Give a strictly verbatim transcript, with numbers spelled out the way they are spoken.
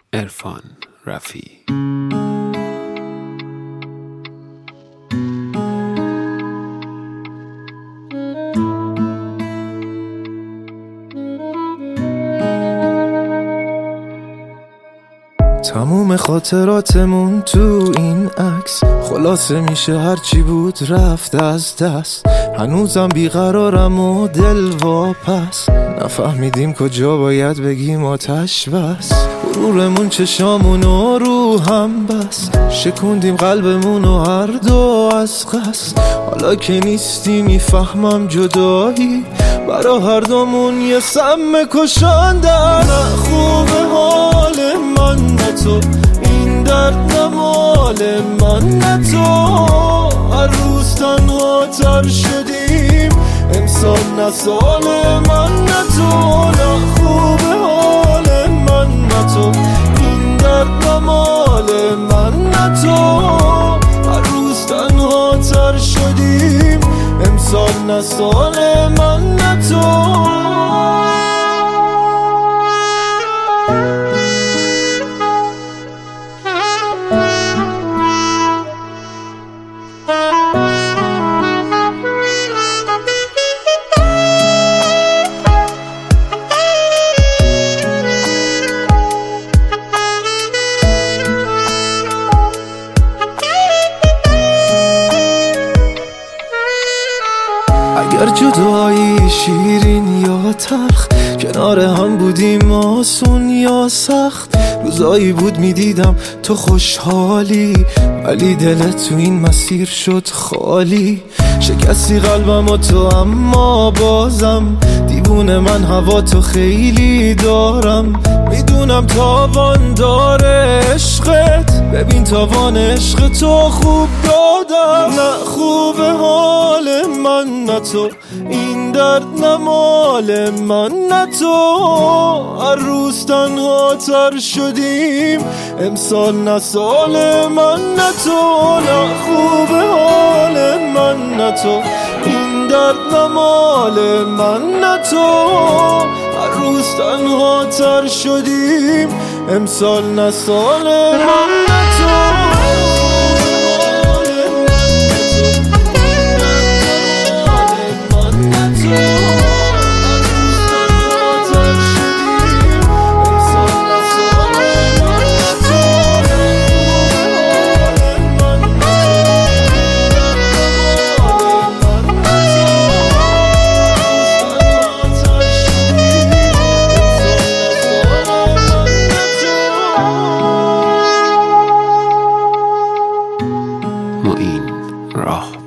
عرفان رفیعی. تموم خاطراتمون تو این عکس خلاصه میشه هرچی بود رفت از دست. هنوزم بیقرارم و دل واپس، نفهمیدیم کجا باید بگیم آتش بس. غرورمون چشامونو رو هم بس، شکوندیم قلبمونو هر دو از قصد. حالا که نیستی میفهمم جدایی برا هر دومون یه سم کشنده. نه خوبه حال من نه تو، این درد نه مال من نه تو. هر روز تنها تر شدیم، امسال نه سال من نه تو. نه خوبه حال من نه تو، این درد نه مال من نه تو. هر روز تنها تر شدیم، امسال نه سال من نه تو. اگر جدایی شیرین یا تلخ، کنار هم بودیم آسون یا سخت. روزایی بود میدیدم تو خوشحالی، ولی دلت تو این مسیر شد خالی. شکستی قلبم و تو اما بازم دیوونه من هوا تو خیلی دارم. میدونم تاوان داره عشقت، ببین تاوان عشق تو خوب دادم. نه خوبه حال من نه تو، این درد نه مال من نه تو. هر روز تنها تر شدیم، امسال نه سال من نه تو. نه خوبه حال من نه تو، این درد نه مال من نه تو. هر روز تنها تر شدیم، امسال نه سال من نه تو. معین راه